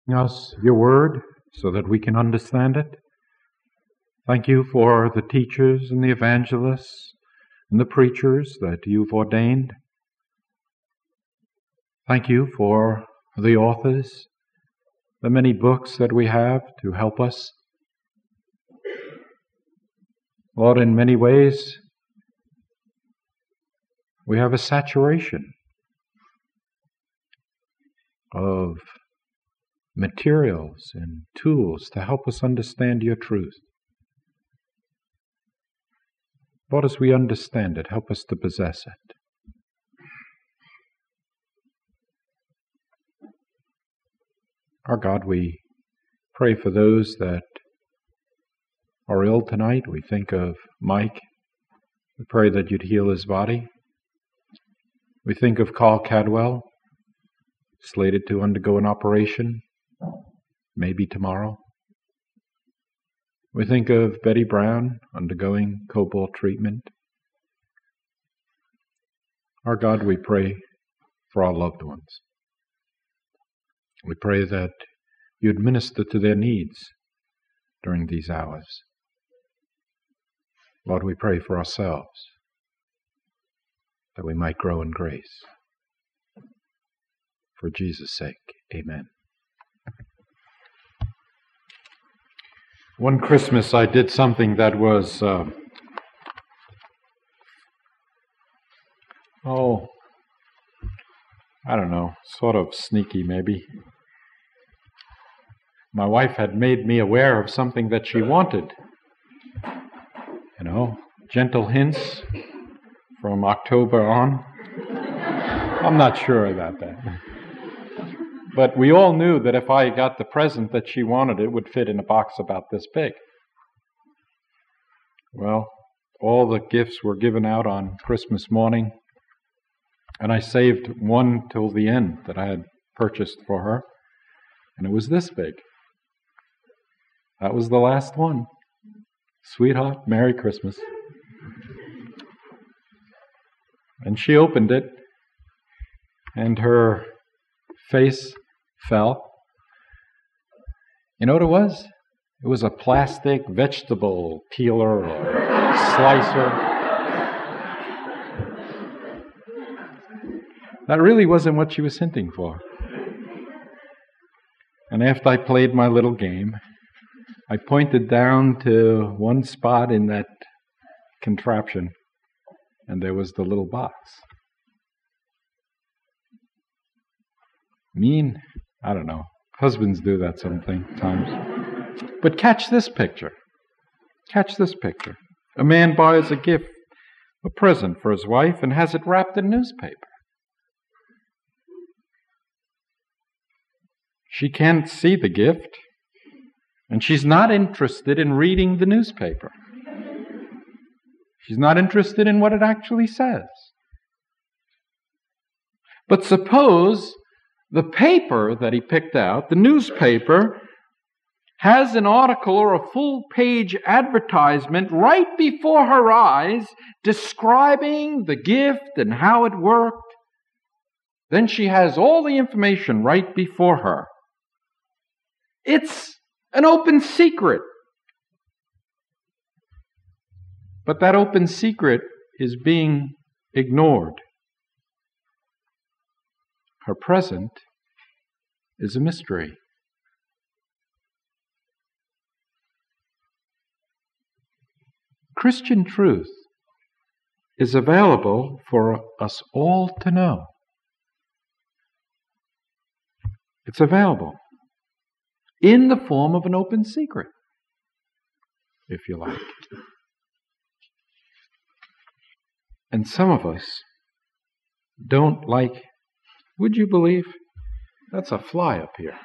us your word so that we can understand it. Thank you for the teachers and the evangelists and the preachers that you've ordained. Thank you for the authors, the many books that we have to help us. Lord, in many ways, we have a saturation of materials and tools to help us understand your truth. Lord, as we understand it, help us to possess it. Our God, we pray for those that are ill tonight. We think of Mike. We pray that you'd heal his body. We think of Carl Cadwell, slated to undergo an operation, maybe tomorrow. We think of Betty Brown undergoing cobalt treatment. Our God, we pray for our loved ones. We pray that you'd minister to their needs during these hours. Lord, we pray for ourselves, that we might grow in grace. For Jesus' sake, amen. One Christmas I did something that was, sort of sneaky maybe. My wife had made me aware of something that she wanted. Gentle hints from October on. I'm not sure about that. But we all knew that if I got the present that she wanted, it would fit in a box about this big. Well, all the gifts were given out on Christmas morning, and I saved one till the end that I had purchased for her, and it was this big. That was the last one. Sweetheart, Merry Christmas. And she opened it, and her face fell. You know what it was? It was a plastic vegetable peeler or slicer. That really wasn't what she was hinting for. And after I played my little game, I pointed down to one spot in that contraption, and there was the little box. Mean? I don't know. Husbands do that sometimes. But catch this picture. Catch this picture. A man buys a gift, a present for his wife, and has it wrapped in newspaper. She can't see the gift, and she's not interested in reading the newspaper. She's not interested in what it actually says. But suppose the paper that he picked out, the newspaper, has an article or a full-page advertisement right before her eyes describing the gift and how it worked. Then she has all the information right before her. It's an open secret. But that open secret is being ignored. Her present is a mystery. Christian truth is available for us all to know. It's available in the form of an open secret, if you like. And some of us don't like, would you believe? That's a fly up here.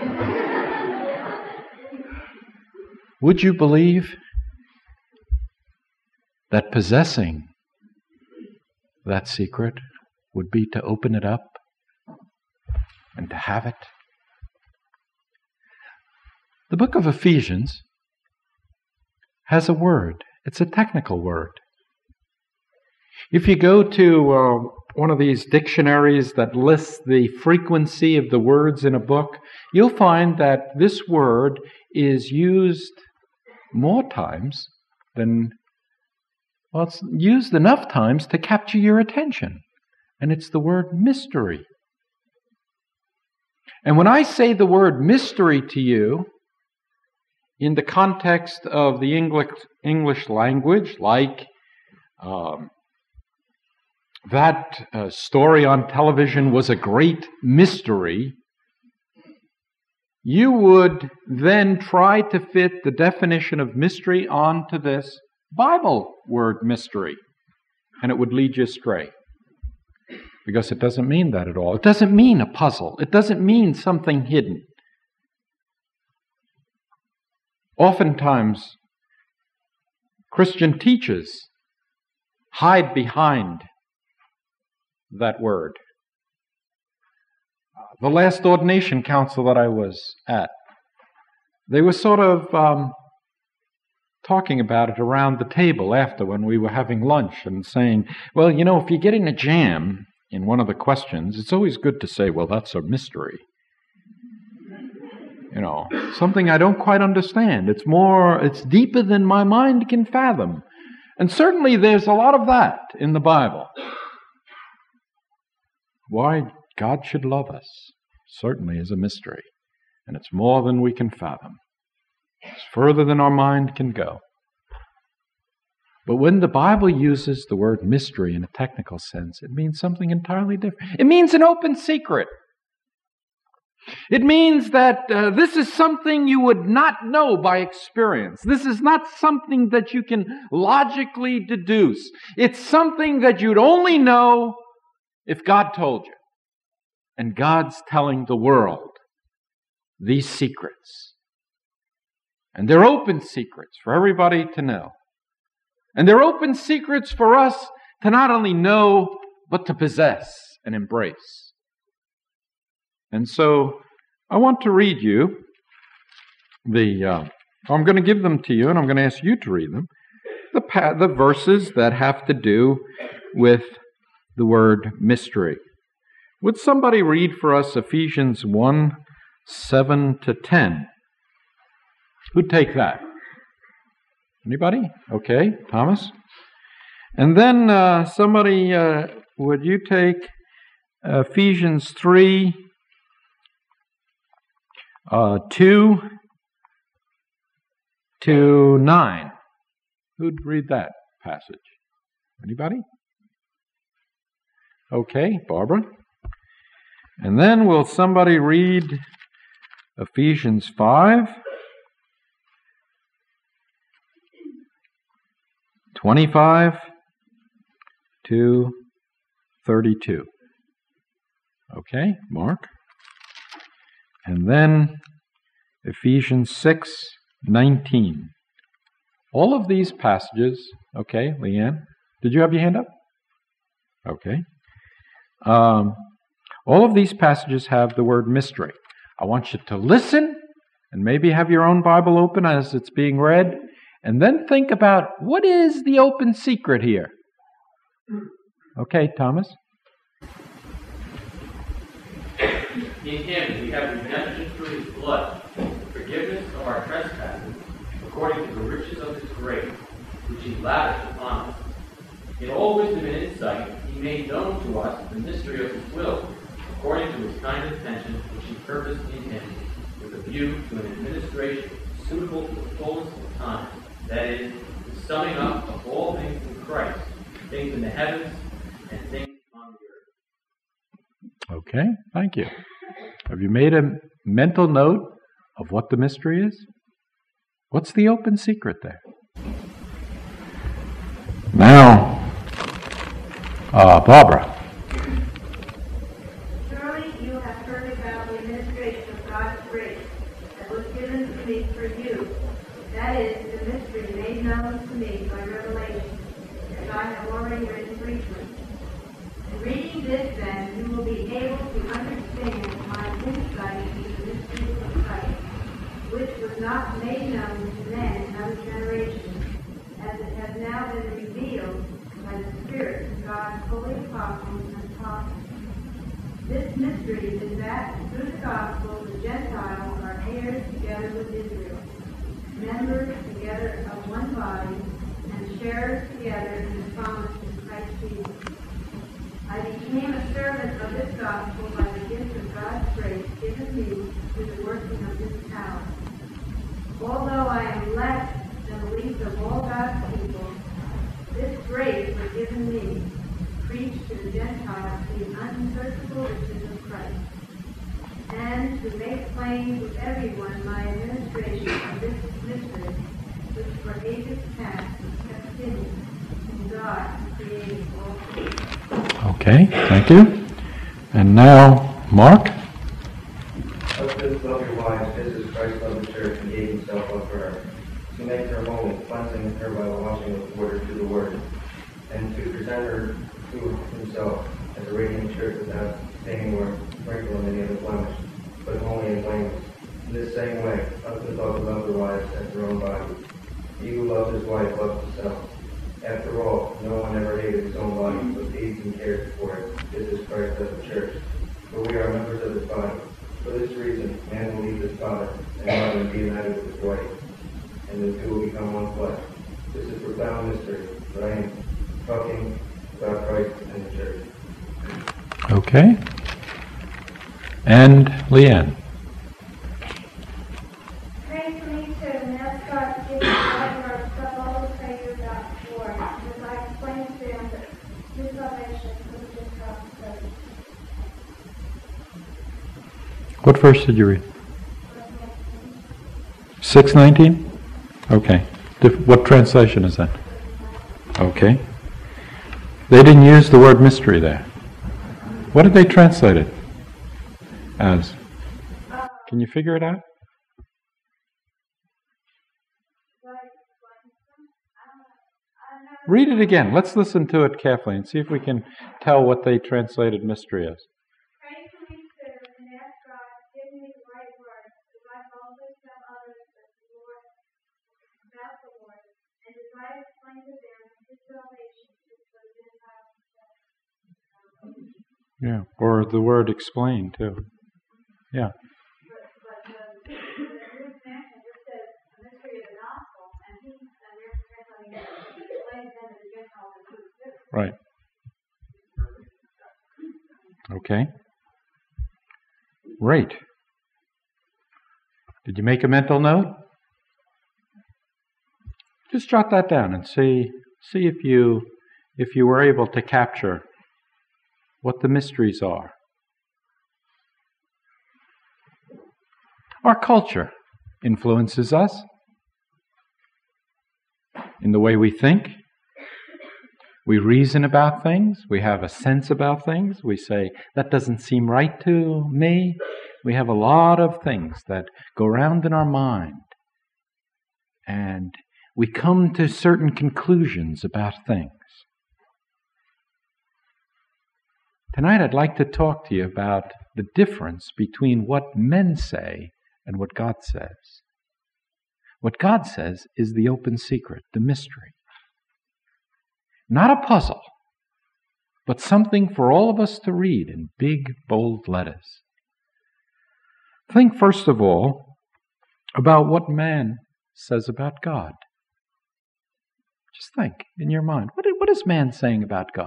Would you believe that possessing that secret would be to open it up and to have it? The book of Ephesians has a word. It's a technical word. If you go to one of these dictionaries that lists the frequency of the words in a book, you'll find that this word is used more times than, well, it's used enough times to capture your attention. And it's the word mystery. And when I say the word mystery to you, in the context of the English language, like that story on television was a great mystery, you would then try to fit the definition of mystery onto this Bible word mystery, and it would lead you astray. Because it doesn't mean that at all. It doesn't mean a puzzle. It doesn't mean something hidden. Oftentimes, Christian teachers hide behind that word. The last ordination council that I was at, they were sort of talking about it around the table after when we were having lunch and saying, well, you know, if you get in a jam in one of the questions, it's always good to say, well, that's a mystery. You know, something I don't quite understand. It's deeper than my mind can fathom. And certainly there's a lot of that in the Bible. Why God should love us certainly is a mystery. And it's more than we can fathom. It's further than our mind can go. But when the Bible uses the word mystery in a technical sense, it means something entirely different. It means an open secret. It means that this is something you would not know by experience. This is not something that you can logically deduce. It's something that you'd only know if God told you. And God's telling the world these secrets. And they're open secrets for everybody to know. And they're open secrets for us to not only know, but to possess and embrace. And so I want to read you I'm going to give them to you, and I'm going to ask you to read them, the verses that have to do with the word mystery. Would somebody read for us Ephesians 1, 7 to 10? Who'd take that? Anybody? Okay, Thomas. And then somebody, would you take Ephesians 3, 2 to 9? Who'd read that passage? Anybody? Okay, Barbara. And then will somebody read Ephesians 5, 25 to 32. Okay, Mark. And then Ephesians 6, 19. All of these passages, okay, Leanne, did you have your hand up? Okay. All of these passages have the word mystery. I want you to listen and maybe have your own Bible open as it's being read, and then think about what is the open secret here. Okay, Thomas? In Him we have redemption through His blood, forgiveness of our trespasses, according to the riches of His grace, which He lavished upon us. In all wisdom and insight, He made known to us the mystery of His will, according to His kind intention, which He purposed in Him, with a view to an administration suitable to the fullness of time, that is, the summing up of all things in Christ, things in the heavens and things on the earth. Okay, thank you. Have you made a mental note of what the mystery is? What's the open secret there? Now, Barbara. Surely you have heard about the administration of God's grace that was given to me for you. That is, the mystery made known to me by revelation, as I have already written briefly. In reading this, then, you will be able to understand my insight into the mystery of Christ, which was not made known to men in other generations, as it has now been revealed by the Spirit of God's holy apostles and apostles. This mystery is that through the gospel the Gentiles are heirs together with Israel, members together of one body, and sharers together in the promise of Christ Jesus. I became a servant of this gospel by the gift of God's grace given me through the working of this power. Although I am less than the least of all God's people, this grace was given me to preach to the Gentiles the unsearchable riches of Christ, and to make plain to everyone my administration of this mystery, which for ages past was kept hidden in God who created all things. Okay, thank you. And now, Mark. Husbands, love your wives, just as Christ loved the church and gave himself up for her, to make her holy, cleansing her by the washing with water through the word, and to present her to himself as a radiant church without stain or wrinkle in any other blemish, but holy and blameless. In this same way, husbands ought to love their wives as their own bodies. He who loves his wife loves himself. After all, no one ever hated his own body, but feeds and cares for it, just as Christ does the church. For we are members of his body. For this reason, man will leave his father and mother and be united with his wife, and the two will become one flesh. This is a profound mystery, but I am talking about Christ and the church. Okay. And Leanne. Praise be to and ask God to give you the word of all the prayers about the Lord, as I explained to them that his salvation was just God's grace. What verse did you read? 6:19? Okay. What translation is that? Okay. They didn't use the word mystery there. What did they translate it as? Can you figure it out? Read it again. Let's listen to it carefully and see if we can tell what they translated mystery as. Pray to me, Spirit, and ask God to give me the right words, as I boldly tell others that the Lord, about the Lord, and as I explain to them his salvation is for the Gentiles themselves. Yeah, or the word explain too. Yeah. But the New Expansion just says the mystery of the gospel, and they're translating it explains them to the Gentiles and to the Spirit. Right. Okay. Right. Did you make a mental note? Just jot that down and see if you were able to capture what the mysteries are. Our culture influences us in the way we think. We reason about things. We have a sense about things. We say, that doesn't seem right to me. We have a lot of things that go around in our mind. And we come to certain conclusions about things. Tonight I'd like to talk to you about the difference between what men say and what God says. What God says is the open secret, the mystery. Not a puzzle, but something for all of us to read in big, bold letters. Think first of all about what man says about God. Just think in your mind, what is man saying about God?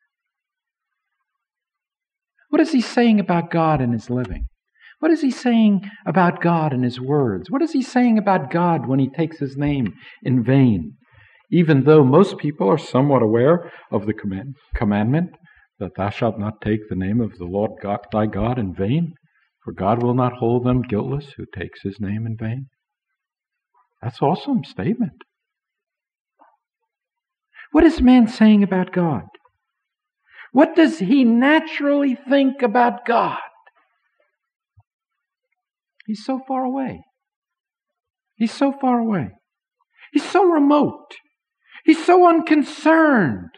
What is he saying about God in his living? What is he saying about God in his words? What is he saying about God when he takes his name in vain? Even though most people are somewhat aware of the commandment that thou shalt not take the name of the Lord God, thy God in vain, for God will not hold them guiltless who takes his name in vain. That's an awesome statement. What is man saying about God? What does he naturally think about God? He's so far away. He's so far away. He's so remote. He's so unconcerned.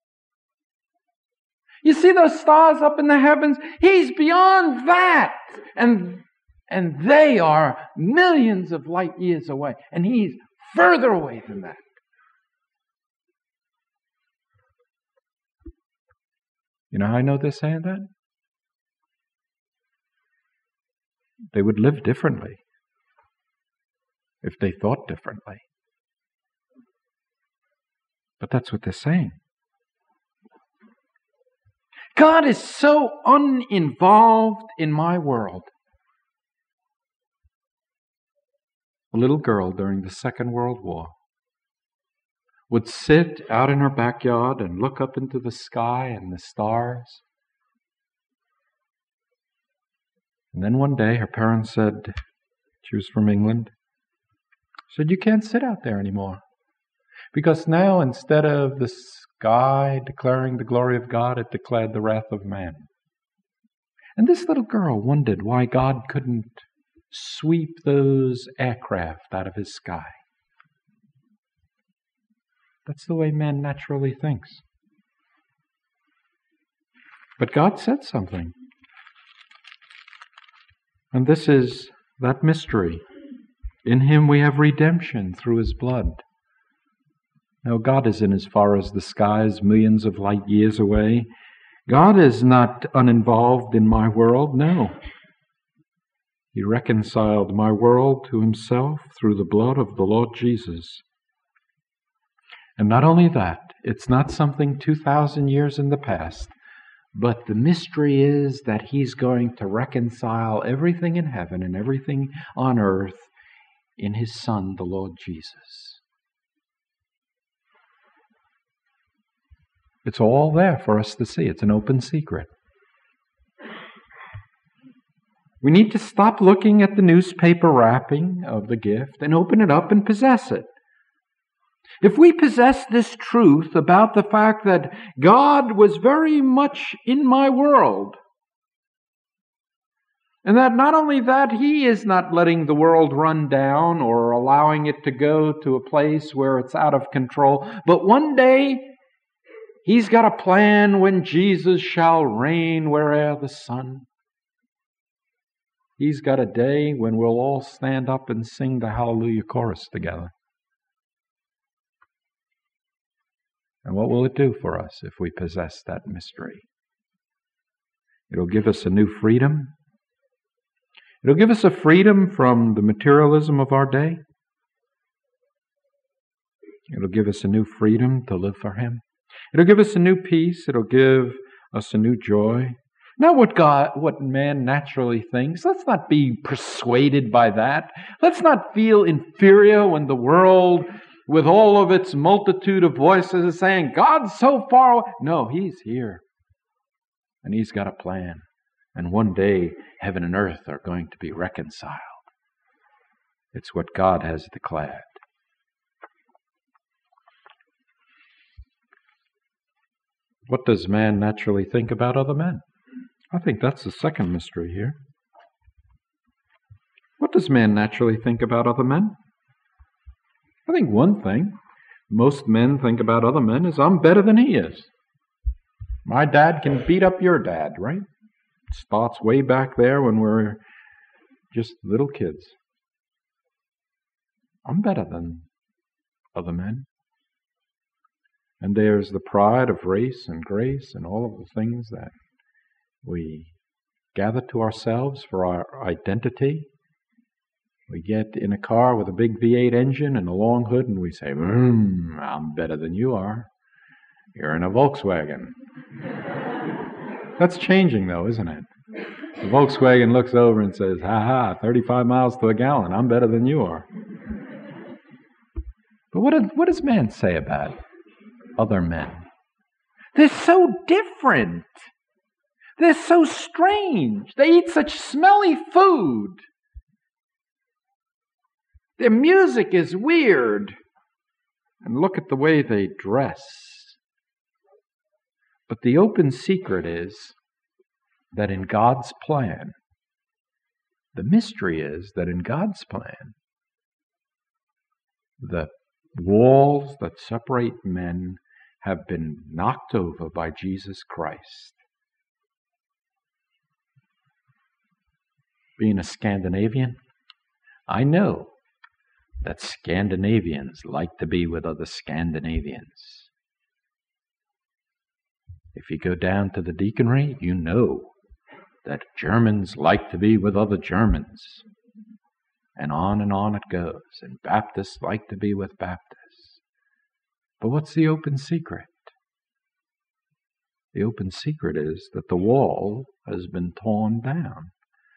You see those stars up in the heavens? He's beyond that. And they are millions of light years away. And he's further away than that. You know how I know they're saying that? They would live differently if they thought differently. But that's what they're saying. God is so uninvolved in my world. A little girl during the Second World War would sit out in her backyard and look up into the sky and the stars. And then one day her parents said, she was from England, said, "You can't sit out there anymore. Because now instead of the sky declaring the glory of God, it declared the wrath of man." And this little girl wondered why God couldn't sweep those aircraft out of his sky. That's the way man naturally thinks. But God said something. And this is that mystery. In him we have redemption through his blood. Now God isn't as far as the skies, millions of light years away. God is not uninvolved in my world, no. He reconciled my world to himself through the blood of the Lord Jesus. And not only that, it's not something 2,000 years in the past, but the mystery is that he's going to reconcile everything in heaven and everything on earth in his Son, the Lord Jesus. It's all there for us to see. It's an open secret. We need to stop looking at the newspaper wrapping of the gift and open it up and possess it. If we possess this truth about the fact that God was very much in my world, and that not only that, he is not letting the world run down or allowing it to go to a place where it's out of control, but one day he's got a plan when Jesus shall reign where'er the sun. He's got a day when we'll all stand up and sing the Hallelujah chorus together. And what will it do for us if we possess that mystery? It'll give us a new freedom. It'll give us a freedom from the materialism of our day. It'll give us a new freedom to live for him. It'll give us a new peace. It'll give us a new joy. Not what man naturally thinks. Let's not be persuaded by that. Let's not feel inferior when the world, with all of its multitude of voices, is saying, "God's so far away." No, he's here. And he's got a plan. And one day, heaven and earth are going to be reconciled. It's what God has declared. What does man naturally think about other men? I think that's the second mystery here. What does man naturally think about other men? I think one thing most men think about other men is, I'm better than he is. My dad can beat up your dad, right? It starts way back there when we're just little kids. I'm better than other men. And there's the pride of race and grace and all of the things that we gather to ourselves for our identity. We get in a car with a big V8 engine and a long hood and we say, I'm better than you are. You're in a Volkswagen. That's changing though, isn't it? The Volkswagen looks over and says, 35 miles to a gallon, I'm better than you are. But what does man say about other men? They're so different. They're so strange. They eat such smelly food. Their music is weird. And look at the way they dress. But the open secret is that in God's plan, the mystery is that in God's plan, the walls that separate men have been knocked over by Jesus Christ. Being a Scandinavian, I know that Scandinavians like to be with other Scandinavians. If you go down to the deaconry, you know that Germans like to be with other Germans. And on it goes. And Baptists like to be with Baptists. But what's the open secret? The open secret is that the wall has been torn down.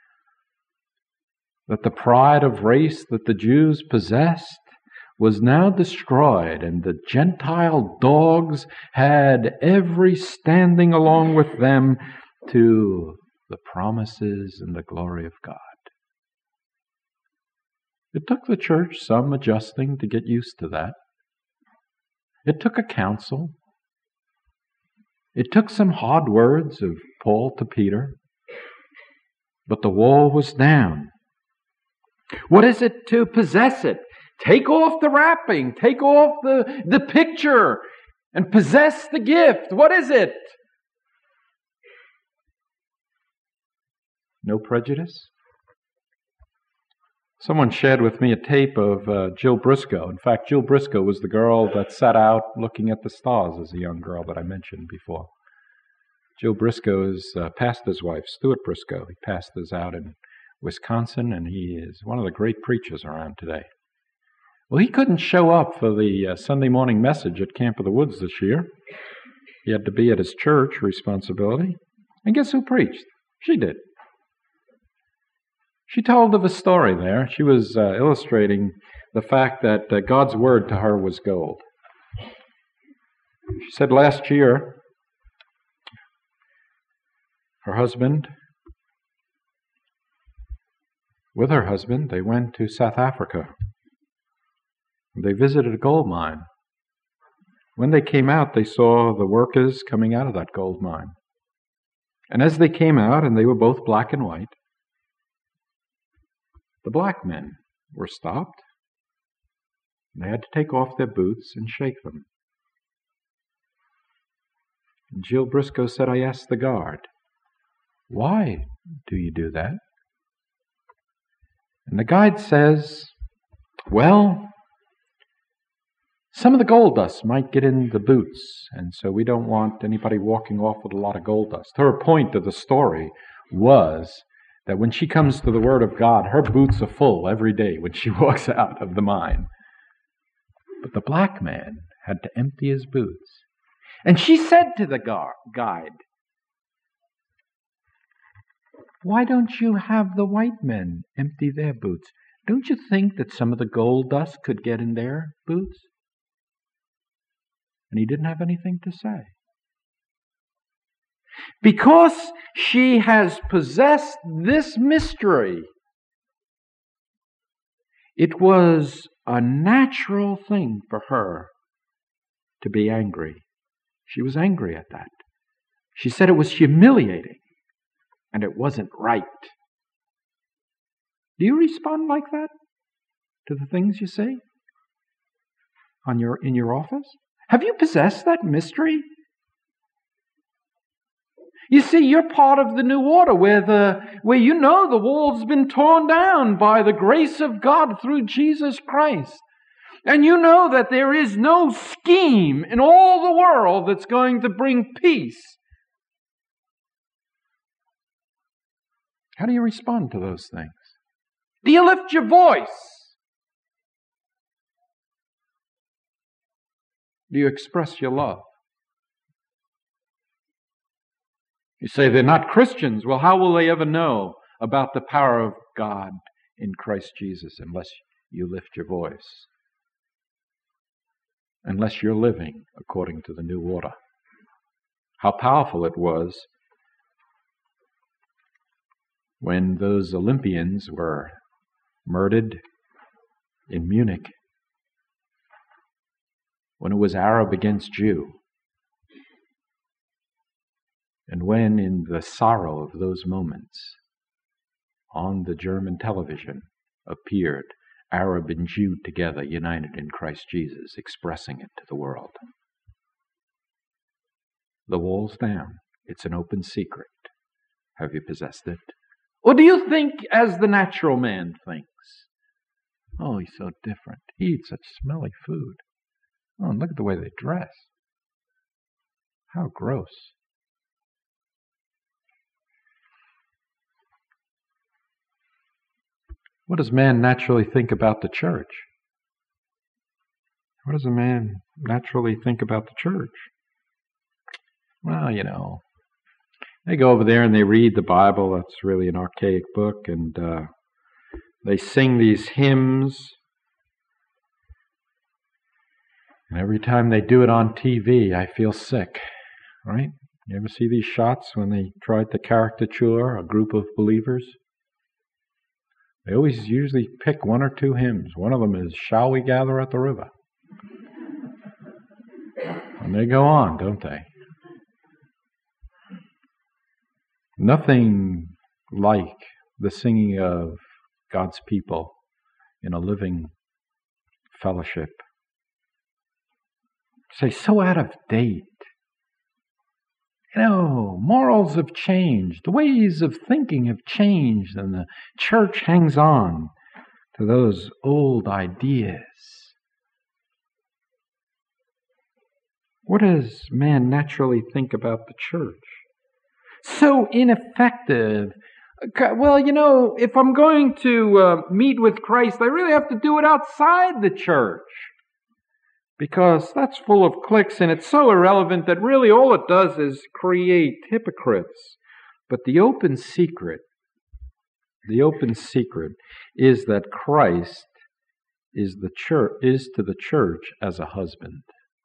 That the pride of race that the Jews possessed was now destroyed, and the Gentile dogs had every standing along with them to the promises and the glory of God. It took the church some adjusting to get used to that. It took a council. It took some hard words of Paul to Peter. But the wall was down. What is it to possess it? Take off the wrapping. Take off the picture and possess the gift. What is it? No prejudice? Someone shared with me a tape of Jill Briscoe. In fact, Jill Briscoe was the girl that sat out looking at the stars as a young girl that I mentioned before. Jill Briscoe is pastor's wife, Stuart Briscoe. He pastors out in Wisconsin, and he is one of the great preachers around today. Well, he couldn't show up for the Sunday morning message at Camp of the Woods this year. He had to be at his church responsibility. And guess who preached? She did. She told of a story there. She was illustrating the fact that God's word to her was gold. She said last year, with her husband, they went to South Africa. They visited a gold mine. When they came out, they saw the workers coming out of that gold mine. And as they came out, and they were both black and white, the black men were stopped. They had to take off their boots and shake them. And Jill Briscoe said, I asked the guard, why do you do that? And the guide says, well, some of the gold dust might get in the boots, and so we don't want anybody walking off with a lot of gold dust. Her point of the story was that when she comes to the Word of God, her boots are full every day when she walks out of the mine. But the black man had to empty his boots. And she said to the guide, why don't you have the white men empty their boots? Don't you think that some of the gold dust could get in their boots? And he didn't have anything to say. Because she has possessed this mystery, it was a natural thing for her to be angry. She was angry at that. She said it was humiliating and it wasn't right. Do you respond like that to the things you see in your office? Have you possessed that mystery? You see, you're part of the new order where you know the wall's been torn down by the grace of God through Jesus Christ. And you know that there is no scheme in all the world that's going to bring peace. How do you respond to those things? Do you lift your voice? Do you express your love? You say they're not Christians. Well, how will they ever know about the power of God in Christ Jesus unless you lift your voice? Unless you're living according to the new order. How powerful it was when those Olympians were murdered in Munich, when it was Arab against Jew, and when in the sorrow of those moments on the German television appeared Arab and Jew together, united in Christ Jesus, expressing it to the world. The wall's down. It's an open secret. Have you possessed it? Or do you think as the natural man thinks? Oh, he's so different. He eats such smelly food. Oh, and look at the way they dress. How gross. What does man naturally think about the church? What does a man naturally think about the church? Well, they go over there and they read the Bible. That's really an archaic book. And they sing these hymns. And every time they do it on TV, I feel sick. Right? You ever see these shots when they tried to caricature a group of believers? They always usually pick one or two hymns. One of them is, "Shall We Gather at the River?" And they go on, don't they? Nothing like the singing of God's people in a living fellowship. Say, so out of date. Morals have changed. The ways of thinking have changed, and the church hangs on to those old ideas. What does man naturally think about the church? So ineffective. Well, if I'm going to meet with Christ, I really have to do it outside the church. Because that's full of cliques and it's so irrelevant that really all it does is create hypocrites. But the open secret is that Christ is to the church as a husband.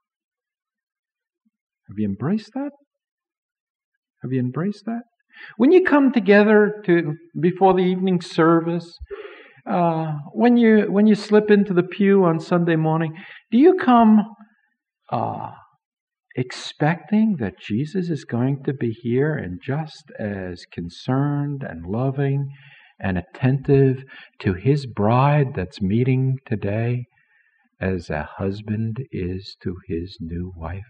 Have you embraced that? Have you embraced that? When you come together before the evening service, when you slip into the pew on Sunday morning, do you come expecting that Jesus is going to be here and just as concerned and loving and attentive to his bride that's meeting today as a husband is to his new wife?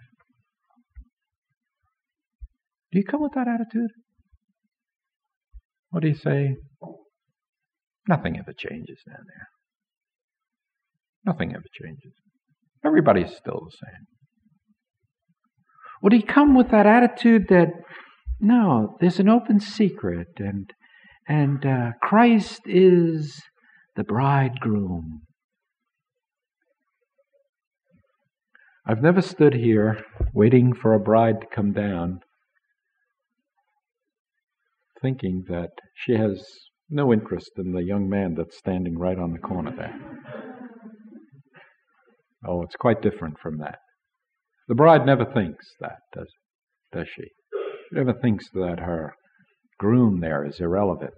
Do you come with that attitude? What do you say? Nothing ever changes down there. Nothing ever changes. Everybody's still the same. Or do you come with that attitude that, no, there's an open secret and Christ is the bridegroom? I've never stood here waiting for a bride to come down thinking that she has no interest in the young man that's standing right on the corner there. Oh, it's quite different from that. The bride never thinks that, does she? She never thinks that her groom there is irrelevant.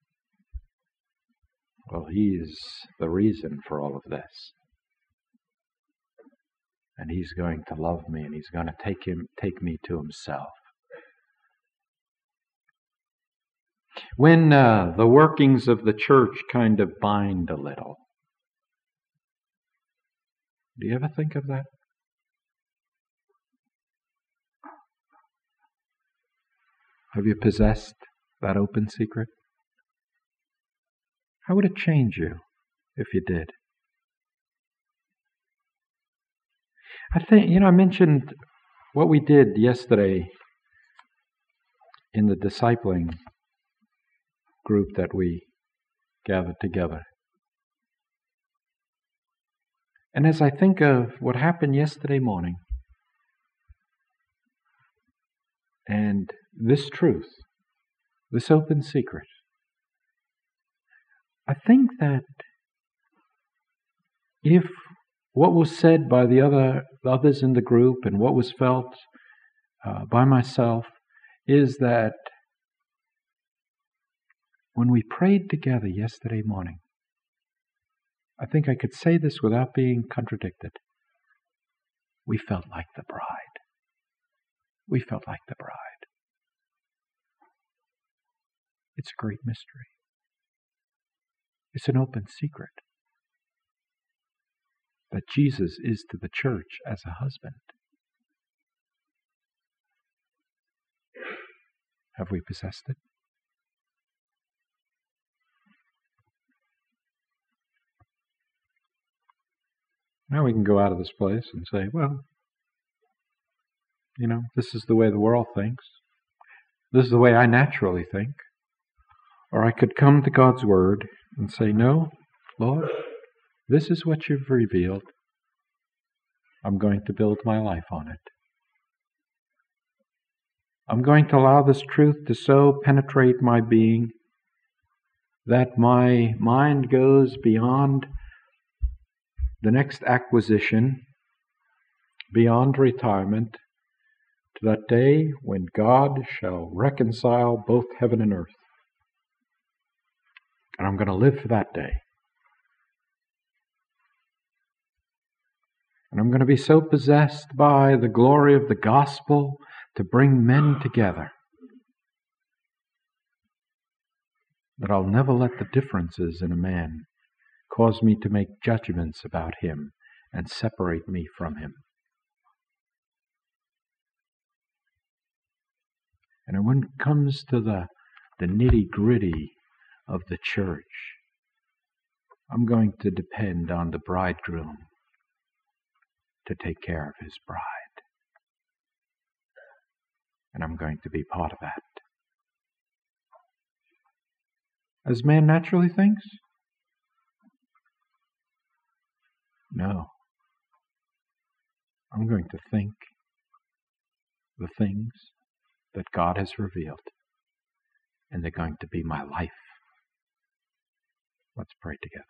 Well, he's the reason for all of this. And he's going to love me, and he's going to take me to himself. When the workings of the church kind of bind a little, do you ever think of that? Have you possessed that open secret? How would it change you if you did? I think, I mentioned what we did yesterday in the discipling group that we gathered together. And as I think of what happened yesterday morning, and this truth, this open secret, I think that if what was said by the others in the group and what was felt by myself is that when we prayed together yesterday morning, I think I could say this without being contradicted. We felt like the bride. We felt like the bride. It's a great mystery. It's an open secret that Jesus is to the church as a husband. Have we possessed it? Now we can go out of this place and say, well, this is the way the world thinks. This is the way I naturally think. Or I could come to God's Word and say, no, Lord, this is what you've revealed. I'm going to build my life on it. I'm going to allow this truth to so penetrate my being that my mind goes beyond the next acquisition, beyond retirement, to that day when God shall reconcile both heaven and earth. And I'm going to live for that day. And I'm going to be so possessed by the glory of the gospel to bring men together that I'll never let the differences in a man cause me to make judgments about him and separate me from him. And when it comes to the nitty-gritty of the church, I'm going to depend on the bridegroom to take care of his bride. And I'm going to be part of that. As man naturally thinks? No. I'm going to think the things that God has revealed, and they're going to be my life. Let's pray together.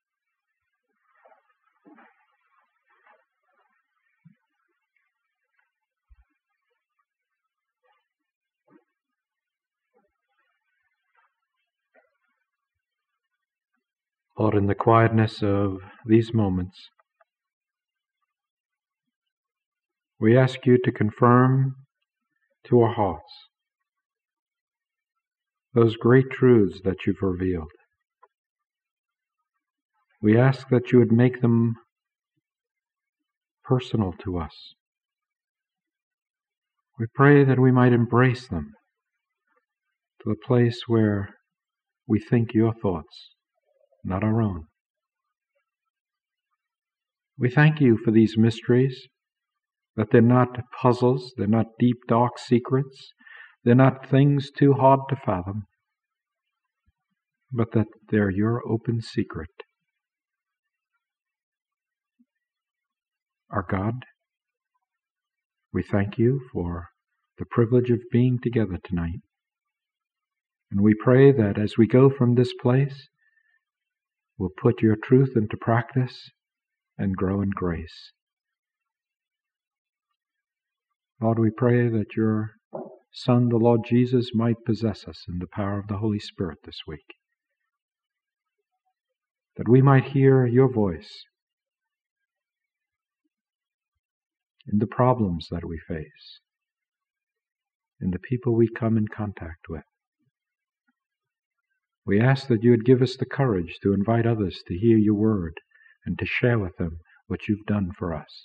Lord, in the quietness of these moments, we ask you to confirm to our hearts those great truths that you've revealed. We ask that you would make them personal to us. We pray that we might embrace them to the place where we think your thoughts, not our own. We thank you for these mysteries, that they're not puzzles, they're not deep, dark secrets, they're not things too hard to fathom, but that they're your open secret. Our God, we thank you for the privilege of being together tonight. And we pray that as we go from this place, we'll put your truth into practice and grow in grace. Lord, we pray that your Son, the Lord Jesus, might possess us in the power of the Holy Spirit this week, that we might hear your voice in the problems that we face, in the people we come in contact with. We ask that you would give us the courage to invite others to hear your word and to share with them what you've done for us.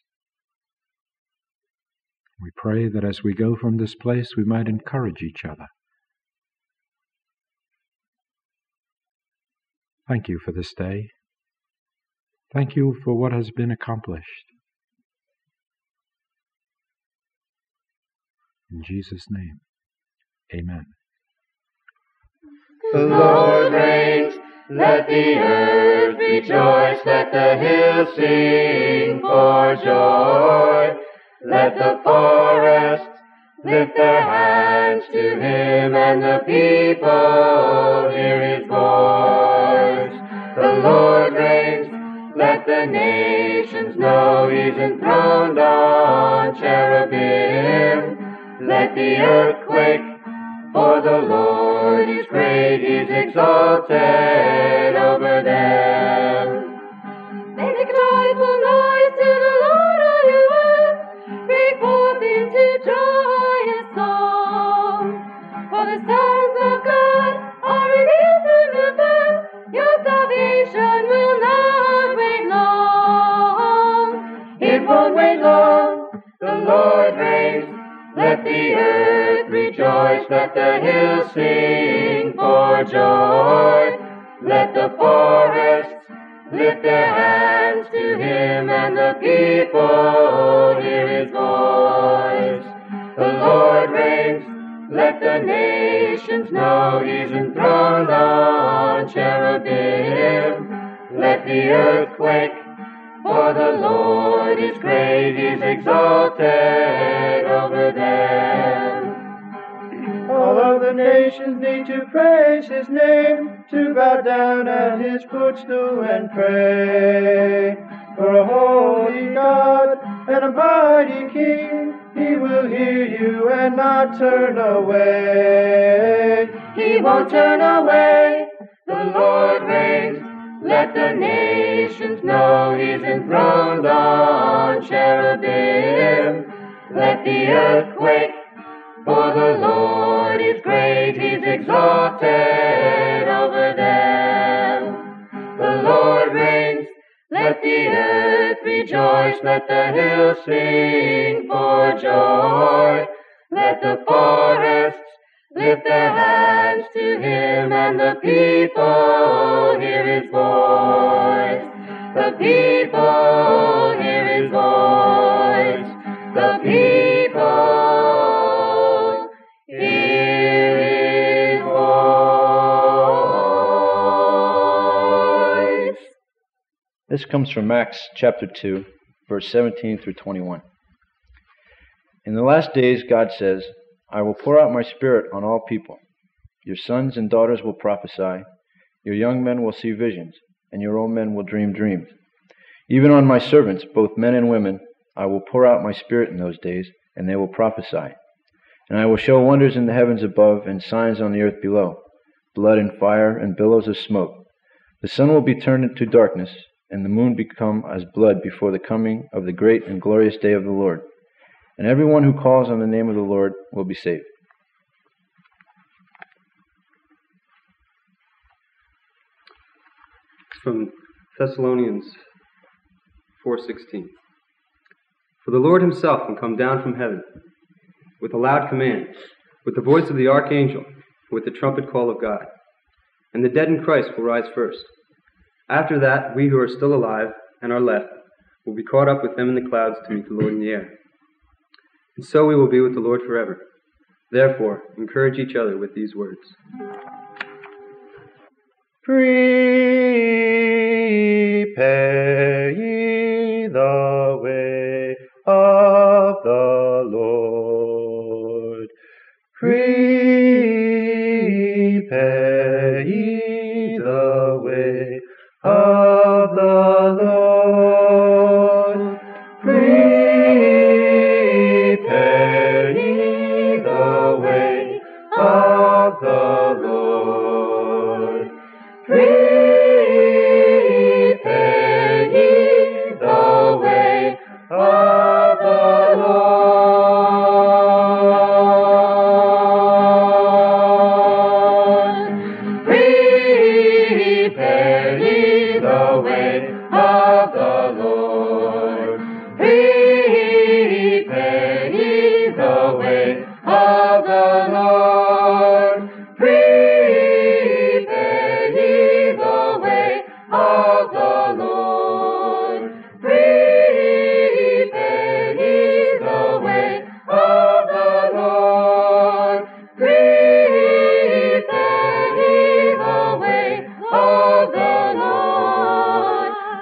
We pray that as we go from this place, we might encourage each other. Thank you for this day. Thank you for what has been accomplished. In Jesus' name, amen. The Lord reigns, let the earth rejoice, let the hills sing for joy. Let the forests lift their hands to him, and the people hear his voice. The Lord reigns, let the nations know he's enthroned on cherubim. Let the earth quake, for the Lord is great, he's exalted over them. Make a joyful noise to the Lord, all you earth, break forth into joyous song. For the sons of God are revealed from above, your salvation will not wait long. It won't wait long, the Lord reigns. Let the earth rejoice, let the hills sing for joy. Let the forests lift their hands to him, and the people hear his voice. The Lord reigns, let the nations know he's enthroned on cherubim. Let the earth quake, for the Lord is great, he's exalted over them. All of the nations need to praise his name, to bow down at his footstool and pray. For a holy God and a mighty King, he will hear you and not turn away. He won't turn away, the Lord reigns. Let the nations know he's enthroned on cherubim. Let the earth quake, for the Lord is great, he's exalted over them. The Lord reigns, let the earth rejoice, let the hills sing for joy. Let the forests lift their hands to him, and the people hear his voice. The people hear his voice. The people hear his voice. This comes from Acts chapter 2, verse 17 through 21. In the last days, God says, I will pour out my Spirit on all people. Your sons and daughters will prophesy. Your young men will see visions, and your old men will dream dreams. Even on my servants, both men and women, I will pour out my Spirit in those days, and they will prophesy. And I will show wonders in the heavens above and signs on the earth below, blood and fire and billows of smoke. The sun will be turned into darkness, and the moon become as blood before the coming of the great and glorious day of the Lord. And everyone who calls on the name of the Lord will be saved. From Thessalonians 4:16. For the Lord himself will come down from heaven with a loud command, with the voice of the archangel, with the trumpet call of God. And the dead in Christ will rise first. After that, we who are still alive and are left will be caught up with them in the clouds to meet the Lord in the air. And so we will be with the Lord forever. Therefore, encourage each other with these words. Prepare ye the way of the Lord. Prepare ye the way of the Lord. Prepare ye the way of the Lord. Prepare ye the way of the Lord. Prepare ye the way of the Lord. Prepare ye the way of the Lord. Prepare ye the way of the Lord. Prepare ye the way of the Lord. Prepare ye the way of the Lord.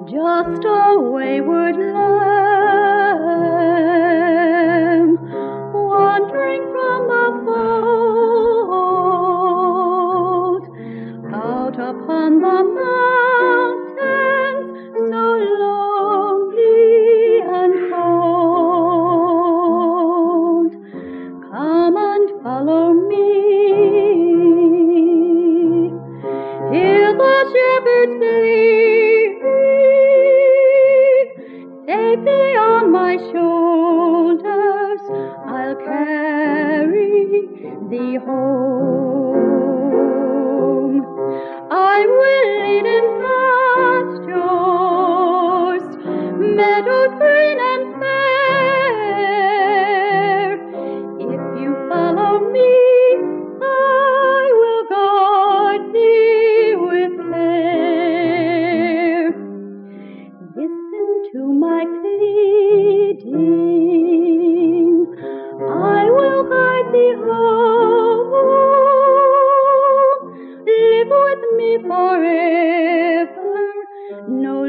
just a wayward lamb, wandering from the fold, out upon the mountains, so lonely and cold. Come and follow me. Hear the shepherds bleat, safely on my shoulders I'll carry thee home. I will lead in pastures, meadows green and fair. If you follow me, I will guide thee with care. Listen to my pleading, I will guide thee home. Live with me forever, no